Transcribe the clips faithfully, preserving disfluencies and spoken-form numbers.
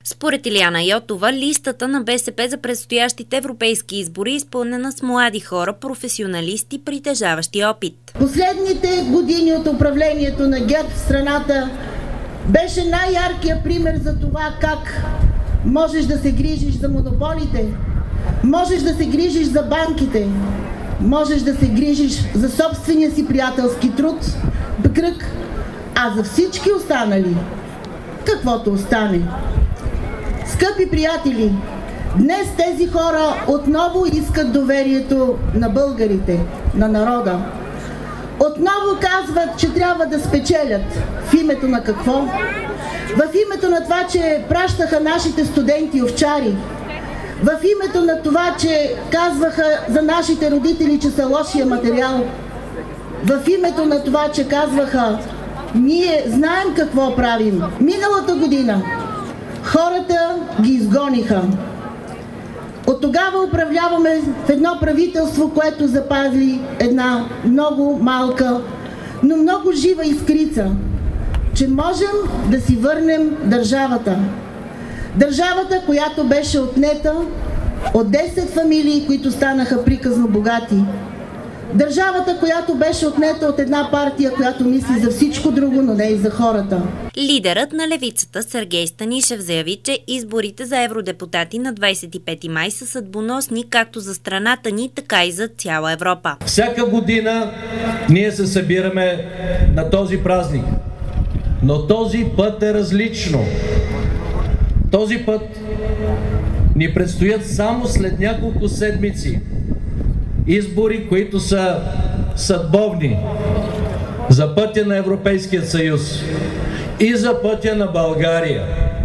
Според Илияна Йотова, листата на БСП за предстоящите европейски избори е изпълнена с млади хора, професионалисти, притежаващи опит. Последните години от управлението на ГЕРБ в страната беше най-яркият пример за това как можеш да се грижиш за монополите, можеш да се грижиш за банките, можеш да се грижиш за собствения си приятелски труд, кръг, а за всички останали, каквото остане. Скъпи приятели, днес тези хора отново искат доверието на българите, на народа. Отново казват, че трябва да спечелят. В името на какво? В името на това, че пращаха нашите студенти овчари. В името на това, че казваха за нашите родители, че са лошия материал. В името на това, че казваха, ние знаем какво правим. Миналата година хората ги изгониха. От тогава управляваме в едно правителство, което запази една много малка, но много жива искрица, че можем да си върнем държавата. Държавата, която беше отнета от десет фамилии, които станаха приказно богати. Държавата, която беше отнета от една партия, която мисли за всичко друго, но не и за хората. Лидерът на левицата Сергей Станишев заяви, че изборите за евродепутати на двадесет и пети май са съдбоносни както за страната ни, така и за цяла Европа. Всяка година ние се събираме на този празник, но този път е различно. Този път ни предстоят само след няколко седмици избори, които са съдбовни за пътя на Европейския съюз и за пътя на България.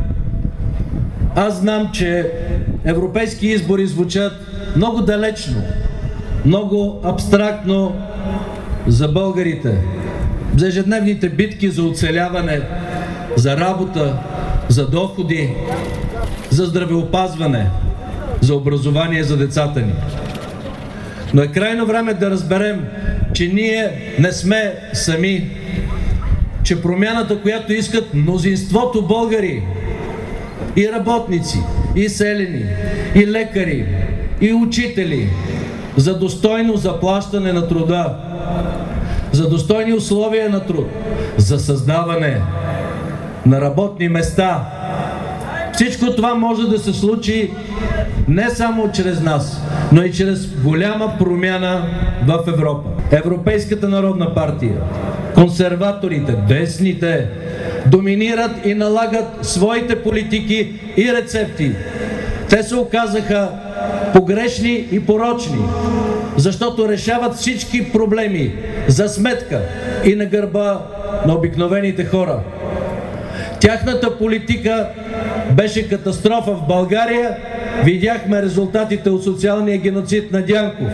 Аз знам, че европейски избори звучат много далечно, много абстрактно за българите, за ежедневните битки за оцеляване, за работа, за доходи, за здравеопазване, за образование за децата ни. Но е крайно време да разберем, че ние не сме сами, че промяната, която искат мнозинството българи, и работници, и селяни, и лекари, и учители, за достойно заплащане на труда, за достойни условия на труд, за създаване на работни места. Всичко това може да се случи не само чрез нас, но и чрез голяма промяна в Европа. Европейската народна партия, консерваторите, десните, доминират и налагат своите политики и рецепти. Те се оказаха погрешни и порочни, защото решават всички проблеми за сметка и на гърба на обикновените хора. Тяхната политика беше катастрофа в България. Видяхме резултатите от социалния геноцид на Дянков.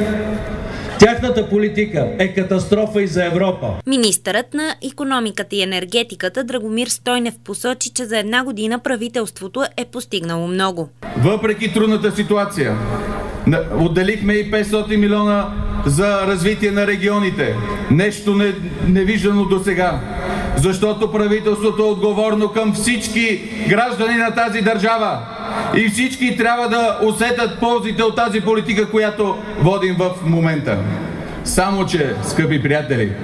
Тяхната политика е катастрофа и за Европа. Министърът на икономиката и енергетиката Драгомир Стойнев посочи, че за една година правителството е постигнало много. Въпреки трудната ситуация, отделихме и петстотин милиона за развитие на регионите. Нещо не, невиждано до сега. Защото правителството е отговорно към всички граждани на тази държава. И всички трябва да усетят ползите от тази политика, която водим в момента. Само че, скъпи приятели,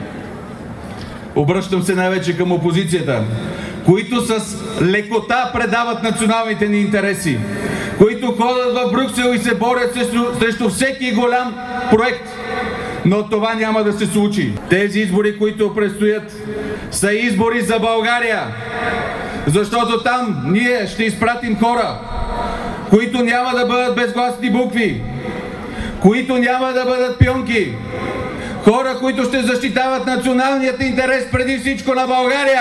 обръщам се най-вече към опозицията, които с лекота предават националните ни интереси, които ходят в Брюксел и се борят срещу, срещу всеки голям проект. Но това няма да се случи. Тези избори, които предстоят, са избори за България. Защото там ние ще изпратим хора, които няма да бъдат безгласни букви, които няма да бъдат пионки, хора, които ще защитават националният интерес преди всичко на България.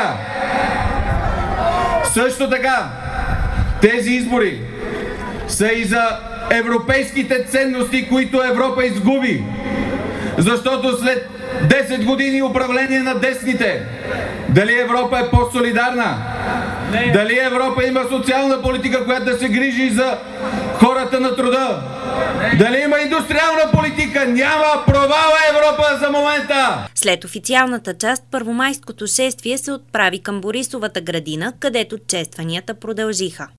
Също така, тези избори са и за европейските ценности, които Европа изгуби. Защото след десет години управление на десните, дали Европа е по-солидарна? Не. Дали Европа има социална политика, която да се грижи за хората на труда? Не. Дали има индустриална политика? Няма! Провала Европа за момента! След официалната част, първомайското шествие се отправи към Борисовата градина, където честванията продължиха.